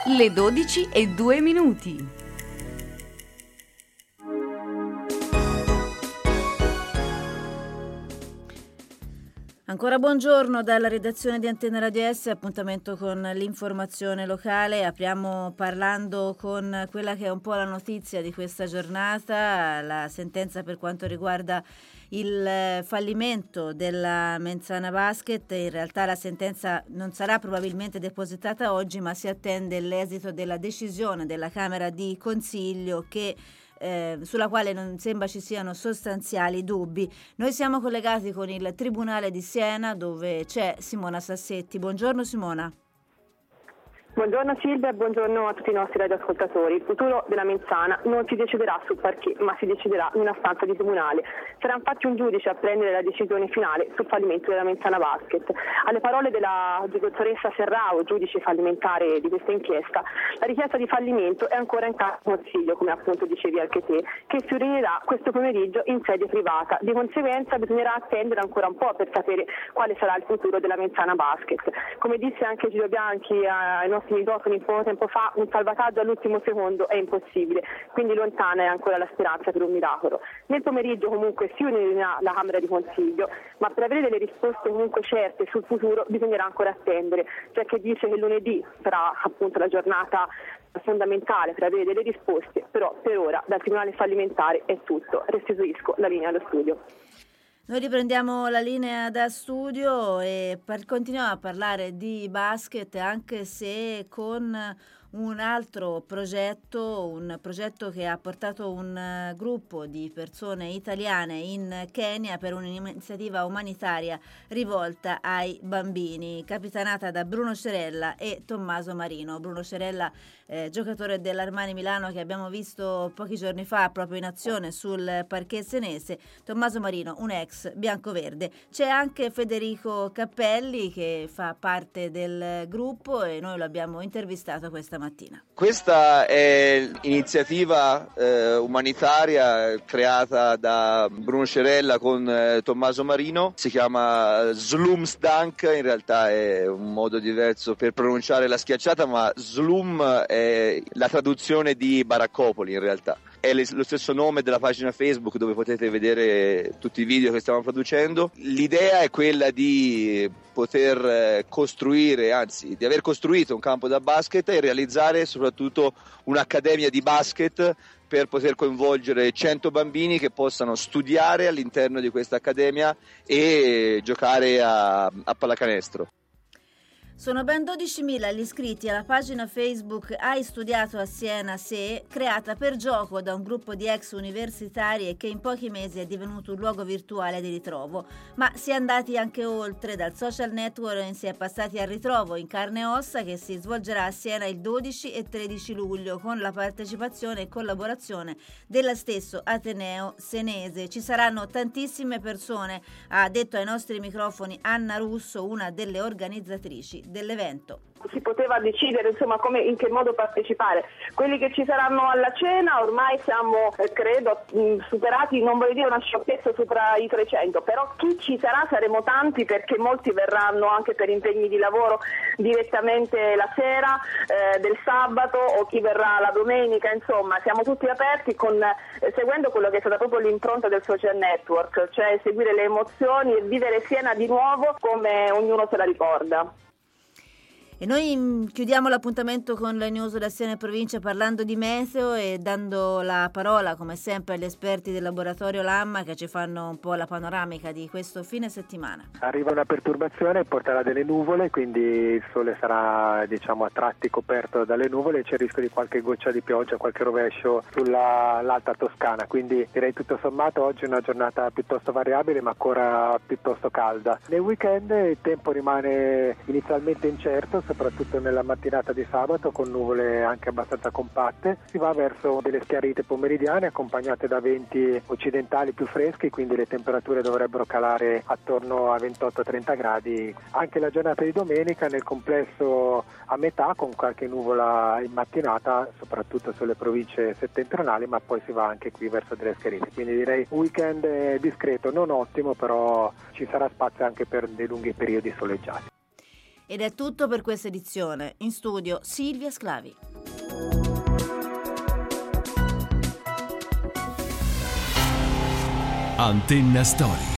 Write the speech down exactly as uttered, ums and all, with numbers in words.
Le dodici e due minuti. Ancora buongiorno dalla redazione di Antenne Radio S, appuntamento con l'informazione locale. Apriamo parlando con quella che è un po' la notizia di questa giornata, la sentenza per quanto riguarda il fallimento della Menzana Basket. In realtà la sentenza non sarà probabilmente depositata oggi, ma si attende l'esito della decisione della Camera di Consiglio che Eh, sulla quale non sembra ci siano sostanziali dubbi. Noi siamo collegati con il Tribunale di Siena, dove c'è Simona Sassetti. Buongiorno Simona. Buongiorno Silvia e buongiorno a tutti i nostri radioascoltatori. Il futuro della Menzana non si deciderà sul parquet, ma si deciderà in una stanza di tribunale. Sarà infatti un giudice a prendere la decisione finale sul fallimento della Menzana Basket. Alle parole della dottoressa Serrao, giudice fallimentare di questa inchiesta, la richiesta di fallimento è ancora in capo al Consiglio, come appunto dicevi anche te, che si riunirà questo pomeriggio in sede privata. Di conseguenza bisognerà attendere ancora un po' per sapere quale sarà il futuro della Menzana Basket. Come disse anche Giro Bianchi ai nostri microfoni poco tempo fa, un salvataggio all'ultimo secondo è impossibile, quindi lontana è ancora la speranza per un miracolo. Nel pomeriggio comunque si unirà la Camera di Consiglio, ma per avere delle risposte comunque certe sul futuro bisognerà ancora attendere. C'è chi dice che lunedì sarà appunto la giornata fondamentale per avere delle risposte, però per ora dal Tribunale fallimentare è tutto. Restituisco la linea allo studio. Noi riprendiamo la linea da studio e per, continuiamo a parlare di basket, anche se con un altro progetto, un progetto che ha portato un uh, gruppo di persone italiane in Kenya per un'iniziativa umanitaria rivolta ai bambini, capitanata da Bruno Cerella e Tommaso Marino. Bruno Cerella, eh, giocatore dell'Armani Milano che abbiamo visto pochi giorni fa proprio in azione sul parquet senese, Tommaso Marino, un ex biancoverde. C'è anche Federico Cappelli che fa parte del gruppo e noi lo abbiamo intervistato questa mattina. Questa è l'iniziativa eh, umanitaria creata da Bruno Cerella con eh, Tommaso Marino, si chiama Slumsdank, in realtà è un modo diverso per pronunciare la schiacciata, ma Slum è la traduzione di baraccopoli in realtà. È lo stesso nome della pagina Facebook dove potete vedere tutti i video che stiamo producendo. L'idea è quella di poter costruire, anzi di aver costruito un campo da basket e realizzare soprattutto un'accademia di basket per poter coinvolgere cento bambini che possano studiare all'interno di questa accademia e giocare a, a pallacanestro. Sono ben dodicimila gli iscritti alla pagina Facebook Hai studiato a Siena Se, creata per gioco da un gruppo di ex universitari e che in pochi mesi è divenuto un luogo virtuale di ritrovo. Ma si è andati anche oltre, dal social network si è passati al ritrovo in carne e ossa che si svolgerà a Siena il dodici e tredici luglio con la partecipazione e collaborazione dello stesso Ateneo Senese. Ci saranno tantissime persone, ha detto ai nostri microfoni Anna Russo, una delle organizzatrici dell'evento. Si poteva decidere insomma come, in che modo partecipare. Quelli che ci saranno alla cena ormai siamo eh, credo mh, superati, non voglio dire una sciocchezza, sopra i trecento, però chi ci sarà saremo tanti perché molti verranno anche per impegni di lavoro direttamente la sera eh, del sabato o chi verrà la domenica, insomma siamo tutti aperti con, eh, seguendo quello che è stata proprio l'impronta del social network, cioè seguire le emozioni e vivere Siena di nuovo come ognuno se la ricorda. E noi chiudiamo l'appuntamento con le news della Siena e provincia parlando di meteo e dando la parola come sempre agli esperti del laboratorio Lamma che ci fanno un po' la panoramica di questo fine settimana. Arriva una perturbazione, porterà delle nuvole, quindi il sole sarà diciamo a tratti coperto dalle nuvole e c'è il rischio di qualche goccia di pioggia, qualche rovescio sull'alta Toscana, quindi direi tutto sommato oggi è una giornata piuttosto variabile ma ancora piuttosto calda. Nel weekend il tempo rimane inizialmente incerto, soprattutto nella mattinata di sabato con nuvole anche abbastanza compatte. Si va verso delle schiarite pomeridiane accompagnate da venti occidentali più freschi, quindi le temperature dovrebbero calare attorno a ventotto trenta gradi. Anche la giornata di domenica nel complesso a metà con qualche nuvola in mattinata, soprattutto sulle province settentrionali, ma poi si va anche qui verso delle schiarite. Quindi direi un weekend discreto, non ottimo, però ci sarà spazio anche per dei lunghi periodi soleggiati. Ed è tutto per questa edizione. In studio Silvia Sclavi. Antenna Story.